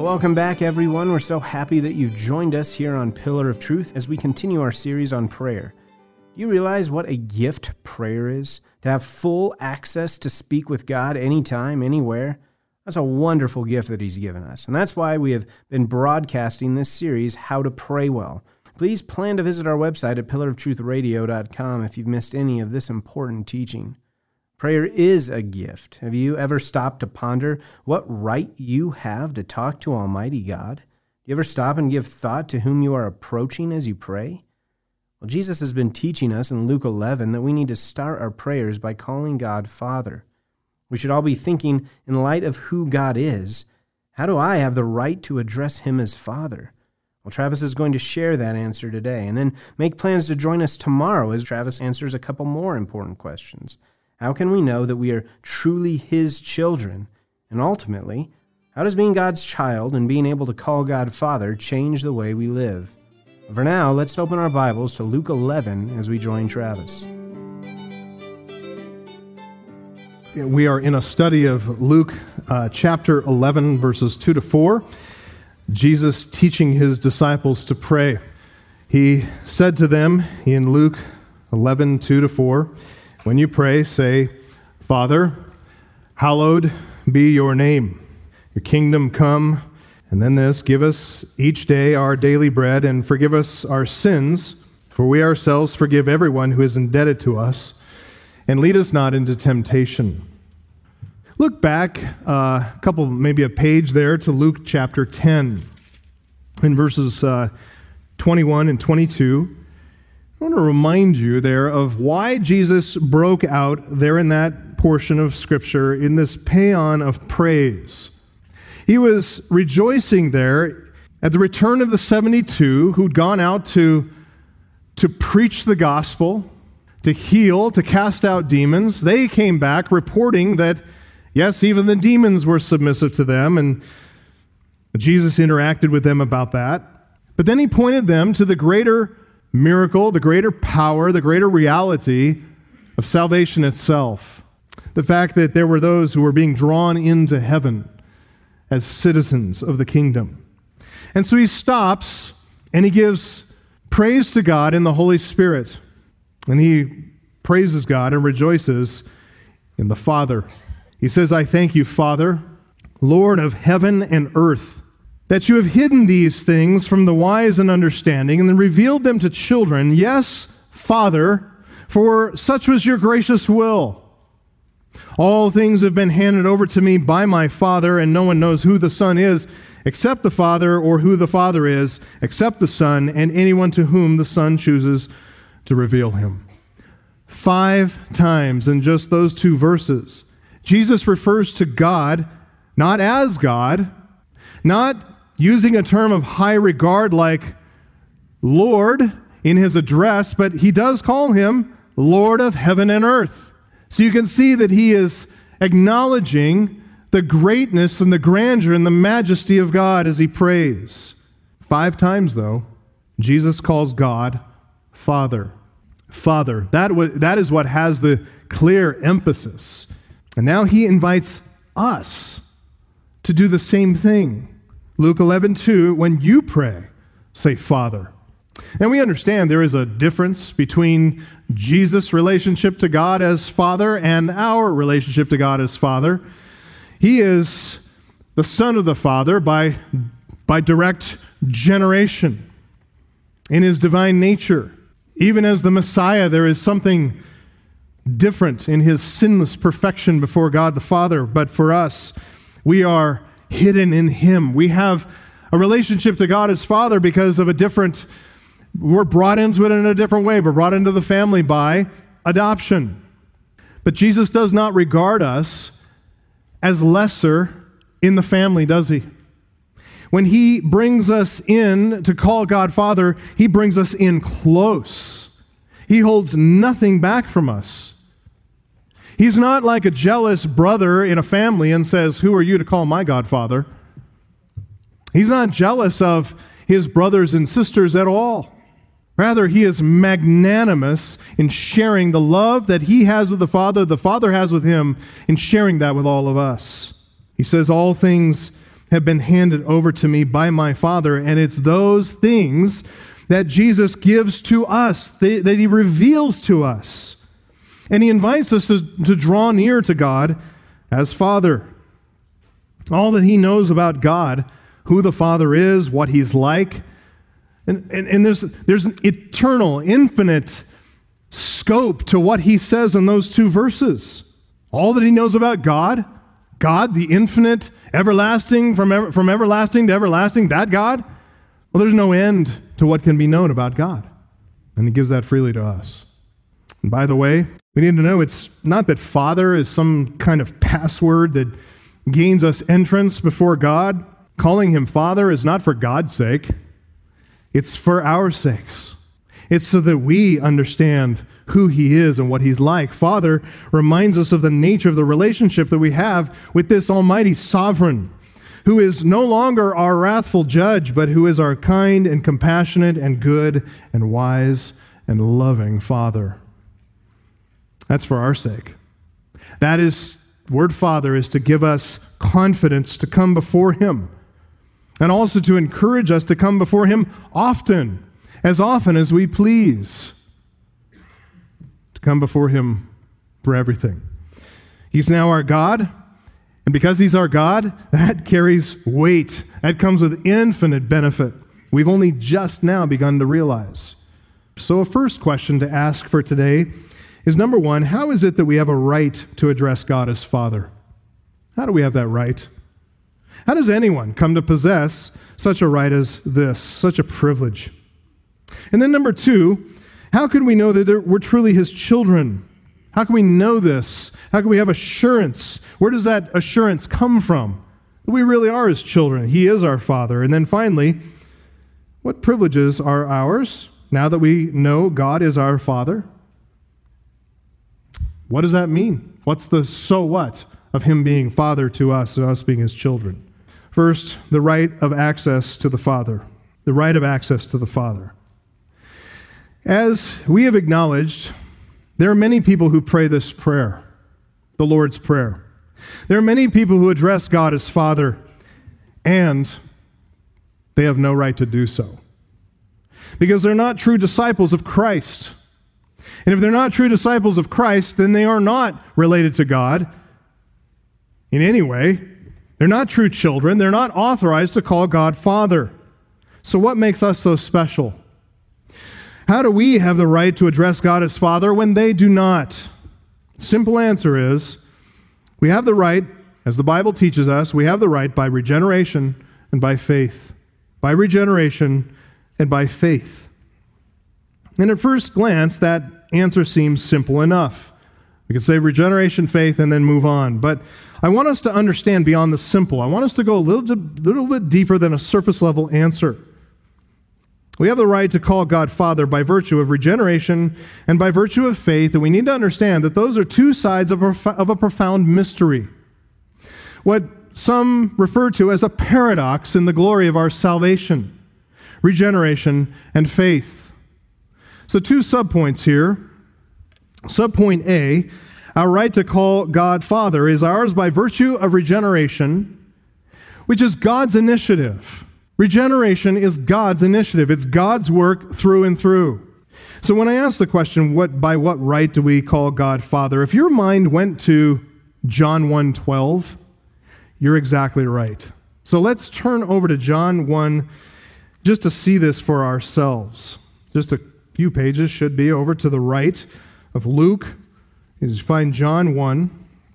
Well, welcome back, everyone. We're so happy that you've joined us here on Pillar of Truth as we continue our series on prayer. Do you realize what a gift prayer is? To have full access to speak with God anytime, anywhere? That's a wonderful gift that He's given us. And that's why we have been broadcasting this series, How to Pray Well. Please plan to visit our website at pillaroftruthradio.com if you've missed any of this important teaching. Prayer is a gift. Have you ever stopped to ponder what right you have to talk to Almighty God? Do you ever stop and give thought to whom you are approaching as you pray? Well, Jesus has been teaching us in Luke 11 that we need to start our prayers by calling God Father. We should all be thinking, in light of who God is, how do I have the right to address Him as Father? Well, Travis is going to share that answer today, and then make plans to join us tomorrow as Travis answers a couple more important questions. How can we know that we are truly His children? And ultimately, how does being God's child and being able to call God Father change the way we live? For now, let's open our Bibles to Luke 11 as we join Travis. We are in a study of Luke chapter 11, verses 2 to 4. Jesus teaching His disciples to pray. He said to them in Luke 11, 2 to 4, when you pray, say, Father, hallowed be your name. Your kingdom come. And then this, give us each day our daily bread and forgive us our sins, for we ourselves forgive everyone who is indebted to us. And lead us not into temptation. Look back maybe a page there to Luke chapter 10 in verses 21 and 22. I want to remind you there of why Jesus broke out there in that portion of Scripture in this paean of praise. He was rejoicing there at the return of the 72 who'd gone out to preach the gospel, to heal, to cast out demons. They came back reporting that, yes, even the demons were submissive to them, and Jesus interacted with them about that. But then He pointed them to the greater miracle, the greater power, the greater reality of salvation itself. The fact that there were those who were being drawn into heaven as citizens of the kingdom. And so He stops and He gives praise to God in the Holy Spirit. And He praises God and rejoices in the Father. He says, I thank you, Father, Lord of heaven and earth, that you have hidden these things from the wise and understanding and then revealed them to children. Yes, Father, for such was your gracious will. All things have been handed over to me by my Father, and no one knows who the Son is except the Father, or who the Father is except the Son, and anyone to whom the Son chooses to reveal Him. 5 times in just those 2 verses, Jesus refers to God not as God, not using a term of high regard like Lord in His address, but He does call Him Lord of heaven and earth. So you can see that He is acknowledging the greatness and the grandeur and the majesty of God as He prays. 5 times, though, Jesus calls God Father. Father. That is what has the clear emphasis. And now He invites us to do the same thing. Luke 11:2, when you pray, say Father. And we understand there is a difference between Jesus' relationship to God as Father and our relationship to God as Father. He is the Son of the Father by direct generation in His divine nature. Even as the Messiah, there is something different in His sinless perfection before God the Father. But for us, we are hidden in Him. We have a relationship to God as Father because of we're brought into it in a different way. We're brought into the family by adoption. But Jesus does not regard us as lesser in the family, does He? When He brings us in to call God Father, He brings us in close. He holds nothing back from us. He's not like a jealous brother in a family and says, who are you to call my God Father? He's not jealous of His brothers and sisters at all. Rather, He is magnanimous in sharing the love that He has with the Father has with Him, in sharing that with all of us. He says all things have been handed over to me by my Father, and it's those things that Jesus gives to us, that he reveals to us. And he invites us to draw near to God as Father. All that he knows about God, who the Father is, what he's like, and there's an eternal, infinite scope to what he says in those two verses. All that he knows about God, the infinite, everlasting, from everlasting to everlasting, that God, well, there's no end to what can be known about God. And he gives that freely to us. And by the way, we need to know it's not that Father is some kind of password that gains us entrance before God. Calling him Father is not for God's sake. It's for our sakes. It's so that we understand who he is and what he's like. Father reminds us of the nature of the relationship that we have with this almighty sovereign, who is no longer our wrathful judge, but who is our kind and compassionate and good and wise and loving Father. That's for our sake. That is, word Father is to give us confidence to come before him, and also to encourage us to come before him often as we please, to come before him for everything. He's now our God, and because he's our God, that carries weight. That comes with infinite benefit. We've only just now begun to realize. So a first question to ask for today is, number one, how is it that we have a right to address God as Father? How do we have that right? How does anyone come to possess such a right as this, such a privilege? And then number two, how can we know that we're truly his children? How can we know this? How can we have assurance? Where does that assurance come from? That we really are his children. He is our Father. And then finally, what privileges are ours now that we know God is our Father? What does that mean? What's the so what of him being Father to us and us being his children? First, the right of access to the Father. The right of access to the Father. As we have acknowledged, there are many people who pray this prayer, the Lord's Prayer. There are many people who address God as Father, and they have no right to do so, because they're not true disciples of Christ. And if they're not true disciples of Christ, then they are not related to God in any way. They're not true children. They're not authorized to call God Father. So what makes us so special? How do we have the right to address God as Father when they do not? Simple answer is, we have the right, as the Bible teaches us, we have the right by regeneration and by faith. By regeneration and by faith. And at first glance, that answer seems simple enough. We could say regeneration, faith, and then move on. But I want us to understand beyond the simple. I want us to go a little bit deeper than a surface level answer. We have the right to call God Father by virtue of regeneration and by virtue of faith, and we need to understand that those are two sides of a profound mystery. What some refer to as a paradox in the glory of our salvation, regeneration and faith. So two subpoints here. Subpoint A, our right to call God Father is ours by virtue of regeneration, which is God's initiative. Regeneration is God's initiative. It's God's work through and through. So when I ask the question, by what right do we call God Father? If your mind went to John 1:12, you're exactly right. So let's turn over to John 1 just to see this for ourselves. Just a few pages should be over to the right of Luke. Is find John 1.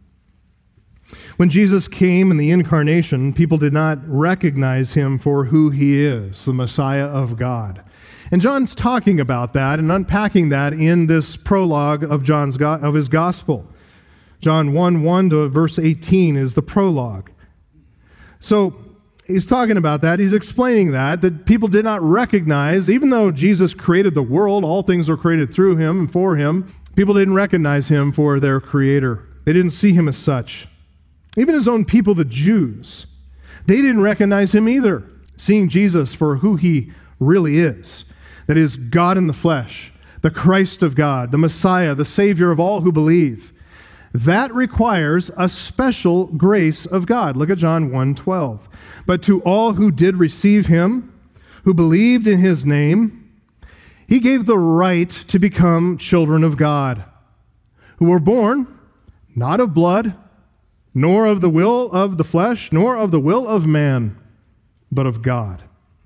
When Jesus came in the incarnation, people did not recognize him for who he is, the Messiah of God. And John's talking about that and unpacking that in this prologue of his gospel. John 1:1 to verse 18 is the prologue. So he's talking about that. He's explaining that people did not recognize, even though Jesus created the world, all things were created through him and for him, people didn't recognize him for their creator. They didn't see him as such. Even his own people, the Jews, they didn't recognize him either, seeing Jesus for who he really is. That is, God in the flesh, the Christ of God, the Messiah, the Savior of all who believe. That requires a special grace of God. Look at John 1:12. But to all who did receive him, who believed in his name, he gave the right to become children of God, who were born not of blood, nor of the will of the flesh, nor of the will of man, but of God.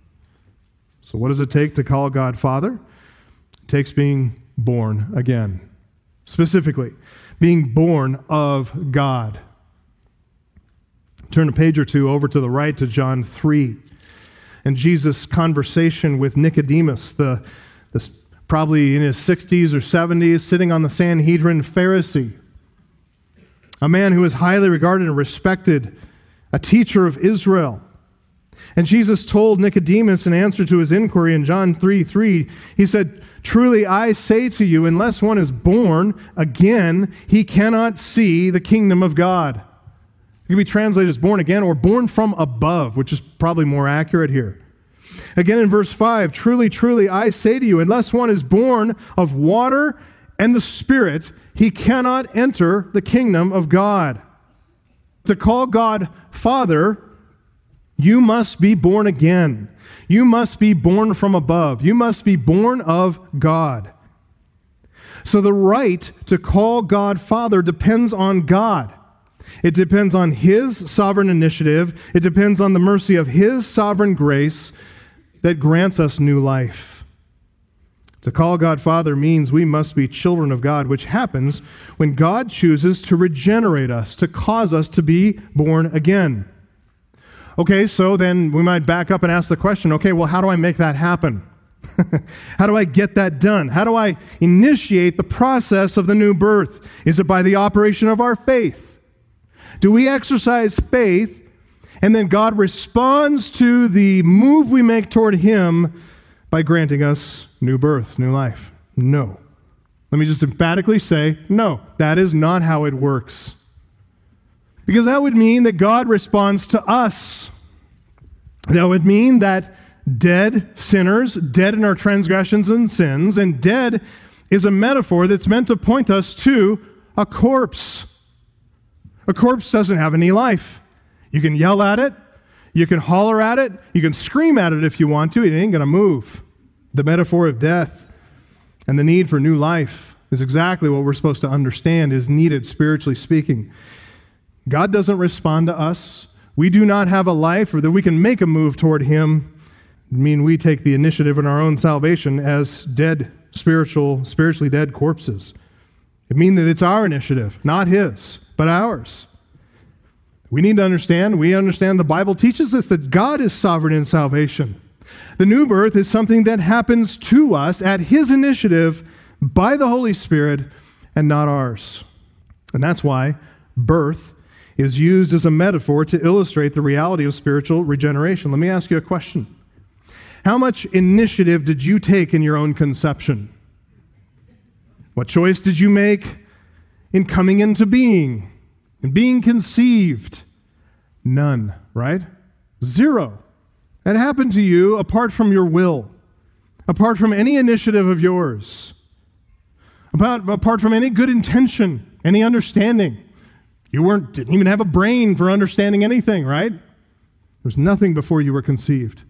So what does it take to call God Father? It takes being born again. Specifically, being born of God. Turn a page or two over to the right to John 3. And Jesus' conversation with Nicodemus, this probably in his 60s or 70s, sitting on the Sanhedrin, Pharisee, a man who is highly regarded and respected, a teacher of Israel. And Jesus told Nicodemus in answer to his inquiry in John 3:3, he said, "Truly I say to you, unless one is born again, he cannot see the kingdom of God." It can be translated as born again or born from above, which is probably more accurate here. Again in verse 5, "Truly, truly I say to you, unless one is born of water and the Spirit, he cannot enter the kingdom of God." To call God Father, you must be born again. You must be born from above. You must be born of God. So the right to call God Father depends on God. It depends on his sovereign initiative. It depends on the mercy of his sovereign grace that grants us new life. To call God Father means we must be children of God, which happens when God chooses to regenerate us, to cause us to be born again. Okay, so then we might back up and ask the question, okay, well, how do I make that happen? How do I get that done? How do I initiate the process of the new birth? Is it by the operation of our faith? Do we exercise faith and then God responds to the move we make toward him by granting us new birth, new life? No. Let me just emphatically say, no, that is not how it works. Because that would mean that God responds to us. That would mean that dead sinners, dead in our transgressions and sins, and dead is a metaphor that's meant to point us to a corpse. A corpse doesn't have any life. You can yell at it, you can holler at it, you can scream at it if you want to, it ain't going to move. The metaphor of death and the need for new life is exactly what we're supposed to understand is needed spiritually speaking. God doesn't respond to us. We do not have a life or that we can make a move toward him. I mean, we take the initiative in our own salvation as dead, spiritually dead corpses. It means that it's our initiative, not his, but ours. We need to understand, we understand the Bible teaches us that God is sovereign in salvation. The new birth is something that happens to us at his initiative by the Holy Spirit and not ours. And that's why birth is used as a metaphor to illustrate the reality of spiritual regeneration. Let me ask you a question. How much initiative did you take in your own conception? What choice did you make in coming into being, in being conceived? None, right? Zero. It happened to you apart from your will, apart from any initiative of yours, apart from any good intention, any understanding. You didn't even have a brain for understanding anything, right? There's nothing before you were conceived.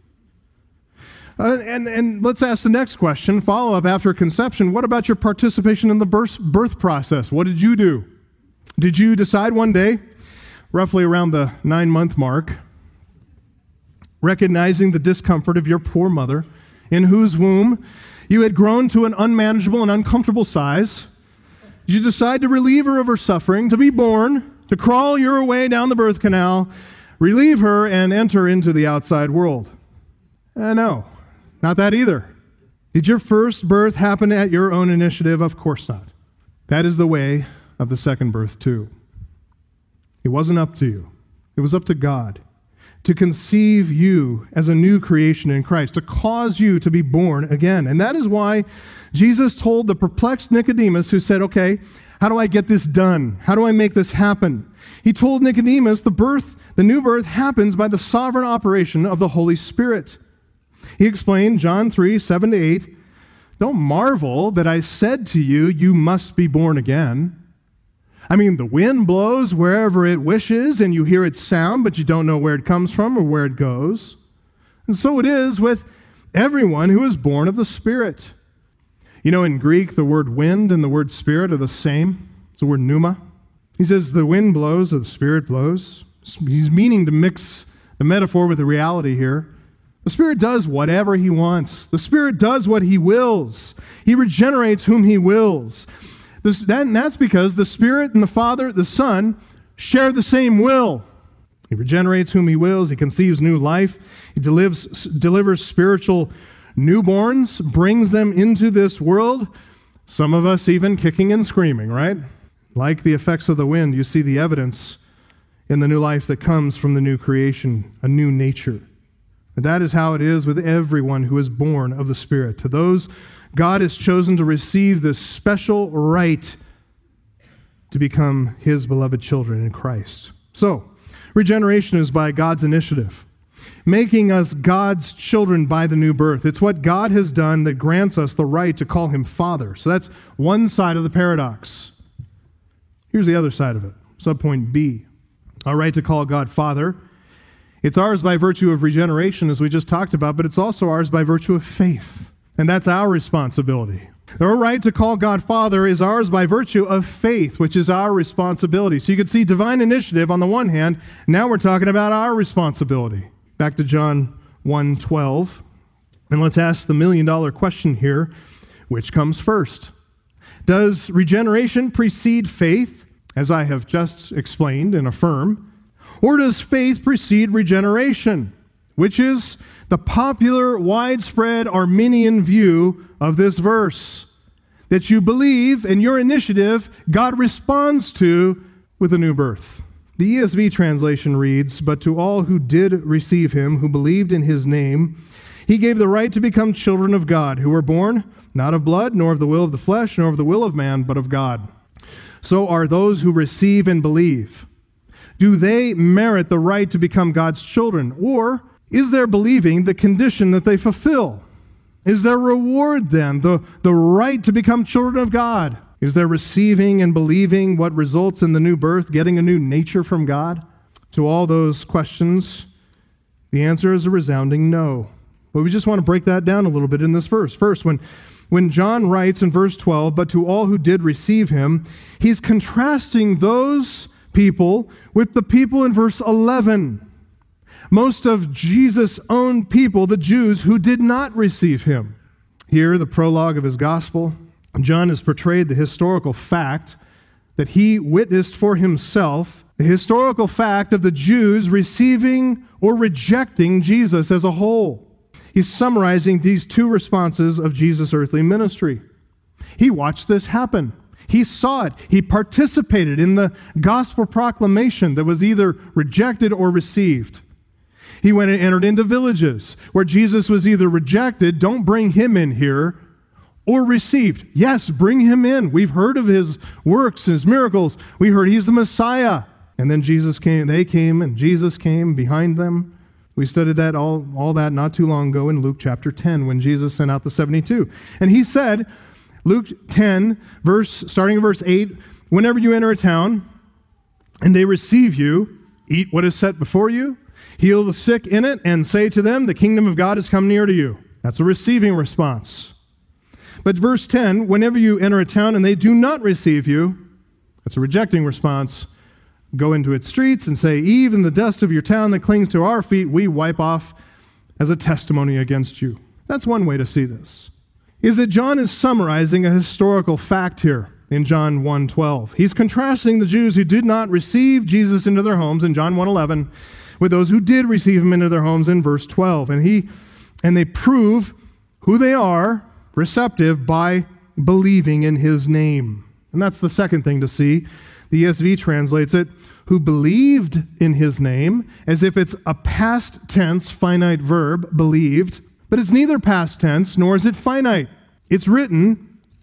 And let's ask the next question, follow up after conception. What about your participation in the birth process? What did you do? Did you decide one day, roughly around the 9-month mark, recognizing the discomfort of your poor mother, in whose womb you had grown to an unmanageable and uncomfortable size, did you decide to relieve her of her suffering, to be born, to crawl your way down the birth canal, relieve her, and enter into the outside world? No, not that either. Did your first birth happen at your own initiative? Of course not. That is the way of the second birth too. It wasn't up to you. It was up to God to conceive you as a new creation in Christ, to cause you to be born again. And that is why Jesus told the perplexed Nicodemus who said, okay, how do I get this done? How do I make this happen? He told Nicodemus the new birth happens by the sovereign operation of the Holy Spirit. He explained, John 3:7-8, don't marvel that I said to you, you must be born again. I mean, the wind blows wherever it wishes, and you hear its sound, but you don't know where it comes from or where it goes. And so it is with everyone who is born of the Spirit. You know, in Greek, the word wind and the word spirit are the same. It's the word pneuma. He says the wind blows or the Spirit blows. He's meaning to mix the metaphor with the reality here. The Spirit does whatever He wants. The Spirit does what He wills. He regenerates whom He wills. That's because the Spirit and the Father, the Son, share the same will. He regenerates whom He wills. He conceives new life. He delivers spiritual newborns, brings them into this world. Some of us even kicking and screaming, right? Like the effects of the wind, you see the evidence in the new life that comes from the new creation, a new nature. And that is how it is with everyone who is born of the Spirit. To those, God has chosen to receive this special right to become His beloved children in Christ. So, regeneration is by God's initiative, making us God's children by the new birth. It's what God has done that grants us the right to call Him Father. So that's one side of the paradox. Here's the other side of it. Subpoint B. Our right to call God Father. It's ours by virtue of regeneration, as we just talked about, but it's also ours by virtue of faith. And that's our responsibility. Our right to call God Father is ours by virtue of faith, which is our responsibility. So you can see divine initiative on the one hand. Now we're talking about our responsibility. Back to John 1:12. And let's ask the million-dollar question here. Which comes first? Does regeneration precede faith, as I have just explained and affirmed? Or does faith precede regeneration, which is the popular, widespread Arminian view of this verse, that you believe and your initiative God responds to with a new birth? The ESV translation reads, "But to all who did receive Him, who believed in His name, He gave the right to become children of God, who were born not of blood, nor of the will of the flesh, nor of the will of man, but of God." So are those who receive and believe. Do they merit the right to become God's children? Or is their believing the condition that they fulfill? Is their reward then the right to become children of God? Is their receiving and believing what results in the new birth, getting a new nature from God? To all those questions, the answer is a resounding no. But we just want to break that down a little bit in this verse. First, when John writes in verse 12, "But to all who did receive Him," he's contrasting those people with the people in verse 11. Most of Jesus' own people, the Jews, who did not receive Him. Here, the prologue of his gospel, John has portrayed the historical fact that he witnessed for himself, the historical fact of the Jews receiving or rejecting Jesus as a whole. He's summarizing these two responses of Jesus' earthly ministry. He watched this happen. He saw it. He participated in the gospel proclamation that was either rejected or received. He went and entered into villages where Jesus was either rejected, don't bring Him in here, or received. Yes, bring Him in. We've heard of His works, His miracles. We heard He's the Messiah. And then Jesus came, they came, and Jesus came behind them. We studied that all that not too long ago in Luke chapter 10 when Jesus sent out the 72. And He said, Luke 10, starting in verse 8, "Whenever you enter a town and they receive you, eat what is set before you, heal the sick in it, and say to them, the kingdom of God has come near to you." That's a receiving response. But verse 10, "Whenever you enter a town and they do not receive you," that's a rejecting response. "Go into its streets and say, even the dust of your town that clings to our feet, we wipe off as a testimony against you." That's one way to see this. Is that John is summarizing a historical fact here in John 1:12. He's contrasting the Jews who did not receive Jesus into their homes in John 1:11 with those who did receive Him into their homes in verse 12. And they prove who they are receptive by believing in His name. And that's the second thing to see. The ESV translates it, "who believed in His name," as if it's a past tense finite verb, believed. But it's neither past tense, nor is it finite. It's written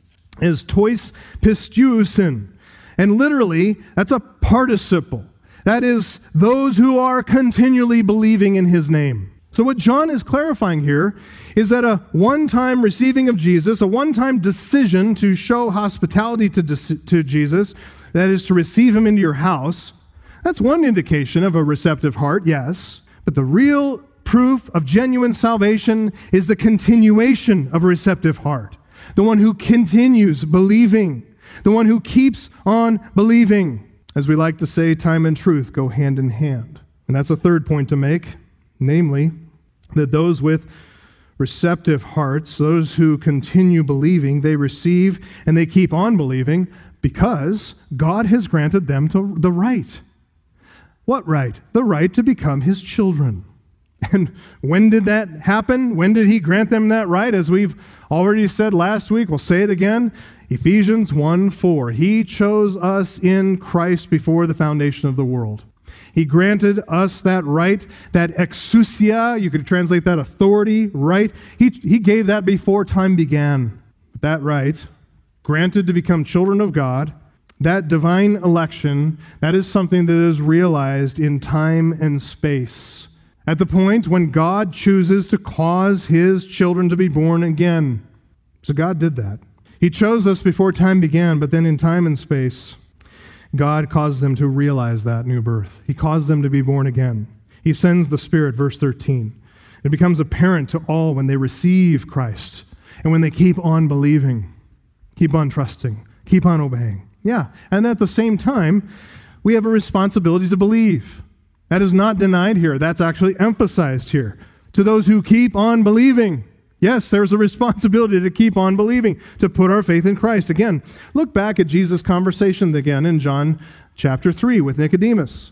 as tois pistiousin. And literally, that's a participle. That is, those who are continually believing in His name. So what John is clarifying here is that a one-time receiving of Jesus, a one-time decision to show hospitality to Jesus, that is to receive him into your house, that's one indication of a receptive heart, yes. But the real proof of genuine salvation is the continuation of a receptive heart. The one who continues believing. The one who keeps on believing. As we like to say, time and truth go hand in hand. And that's a third point to make, namely, that those with receptive hearts, those who continue believing, they receive and they keep on believing because God has granted them the right. What right? The right to become his children. And when did that happen? When did he grant them that right? As we've already said last week, we'll say it again. Ephesians 1:4. He chose us in Christ before the foundation of the world. He granted us that right, that exousia, you could translate that authority, right? He gave that before time began. That right, granted to become children of God, that divine election, that is something that is realized in time and space. At the point when God chooses to cause his children to be born again. So God did that. He chose us before time began, but then in time and space, God causes them to realize that new birth. He caused them to be born again. He sends the Spirit, verse 13. It becomes apparent to all when they receive Christ and when they keep on believing, keep on trusting, keep on obeying. Yeah, and at the same time, we have a responsibility to believe. That is not denied here. That's actually emphasized here. To those who keep on believing. Yes, there's a responsibility to keep on believing, to put our faith in Christ. Again, look back at Jesus' conversation again in John chapter 3 with Nicodemus.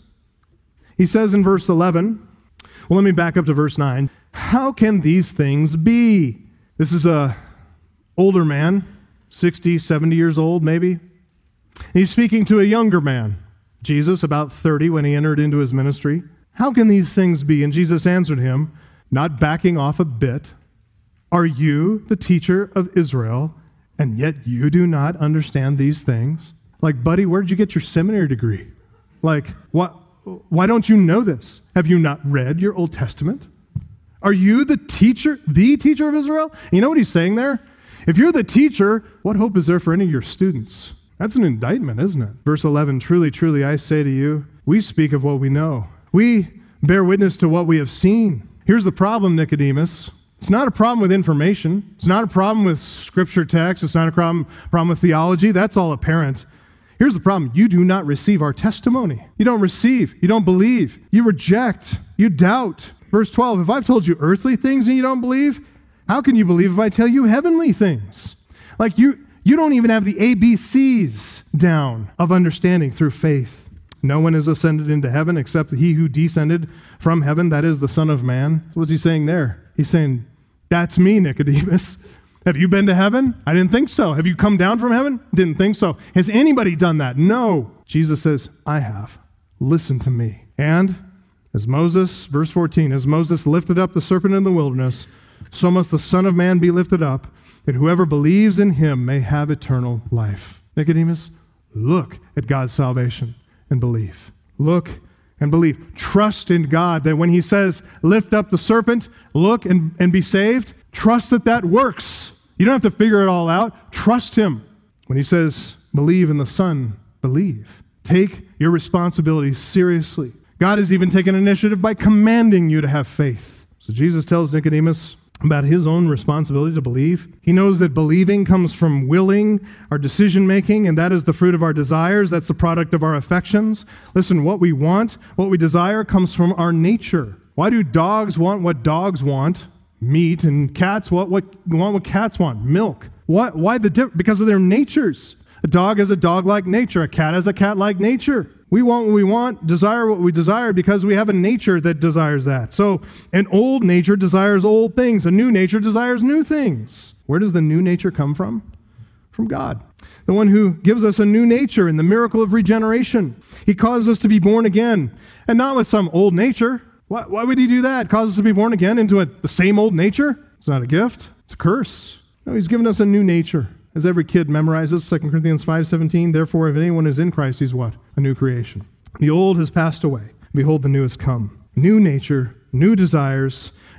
He says in verse 11, well, let me back up to verse 9. How can these things be? This is a older man, 60, 70 years old maybe. He's speaking to a younger man, Jesus, about 30 when he entered into his ministry. How can these things be? And Jesus answered him, not backing off a bit, are you the teacher of Israel, and yet you do not understand these things? Like, buddy, where did you get your seminary degree? Like, why don't you know this? Have you not read your Old Testament? Are you the teacher of Israel? And you know what he's saying there? If you're the teacher, what hope is there for any of your students? That's an indictment, isn't it? Verse 11, truly, truly, I say to you, we speak of what we know. We bear witness to what we have seen. Here's the problem, Nicodemus. It's not a problem with information. It's not a problem with scripture text. It's not a problem with theology. That's all apparent. Here's the problem. You do not receive our testimony. You don't receive. You don't believe. You reject. You doubt. Verse 12, if I've told you earthly things and you don't believe, how can you believe if I tell you heavenly things? Like you don't even have the ABCs down of understanding through faith. No one has ascended into heaven except he who descended from heaven, that is the Son of Man. What's he saying there? He's saying, that's me, Nicodemus. Have you been to heaven? I didn't think so. Have you come down from heaven? Didn't think so. Has anybody done that? No. Jesus says, I have. Listen to me. And as Moses, verse 14, as Moses lifted up the serpent in the wilderness, so must the Son of Man be lifted up, that whoever believes in him may have eternal life. Nicodemus, look at God's salvation and believe. Look and believe. Trust in God that when he says, lift up the serpent, look and be saved, trust that works. You don't have to figure it all out. Trust him. When he says, believe in the Son, believe. Take your responsibility seriously. God has even taken initiative by commanding you to have faith. So Jesus tells Nicodemus about his own responsibility to believe. He knows that believing comes from willing, our decision-making, and that is the fruit of our desires. That's the product of our affections. Listen, what we want, what we desire comes from our nature. Why do dogs want what dogs want? Meat. And cats want what cats want? Milk. Why the difference? Because of their natures. A dog has a dog-like nature. A cat has a cat-like nature. We want what we want, desire what we desire because we have a nature that desires that. So an old nature desires old things. A new nature desires new things. Where does the new nature come from? From God. The one who gives us a new nature in the miracle of regeneration. He causes us to be born again. And not with some old nature. Why would he do that? Cause us to be born again into the same old nature? It's not a gift. It's a curse. No, he's given us a new nature. As every kid memorizes, 2 Corinthians 5:17, therefore, if anyone is in Christ, he's what? A new creation. The old has passed away. Behold, the new has come. New nature, new desires,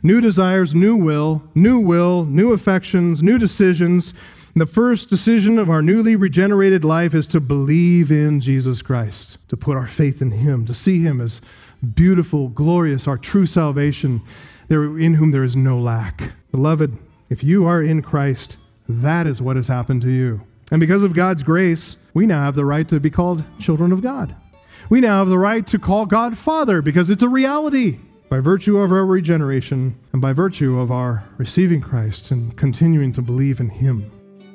new desires, new will, new affections, new decisions. The first decision of our newly regenerated life is to believe in Jesus Christ, to put our faith in Him, to see Him as beautiful, glorious, our true salvation, in whom there is no lack. Beloved, if you are in Christ, that is what has happened to you. And because of God's grace, we now have the right to be called children of God. We now have the right to call God Father because it's a reality by virtue of our regeneration and by virtue of our receiving Christ and continuing to believe in Him.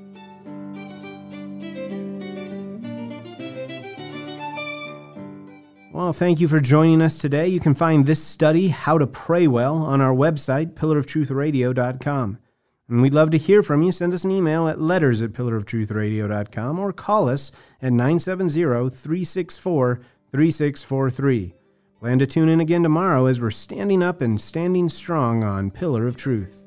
Well, thank you for joining us today. You can find this study, How to Pray Well, on our website, pillarofTruthRadio.com. And we'd love to hear from you. Send us an email at letters@pillarofTruthRadio.com or call us at 970-364-3643. Plan to tune in again tomorrow as we're standing up and standing strong on Pillar of Truth.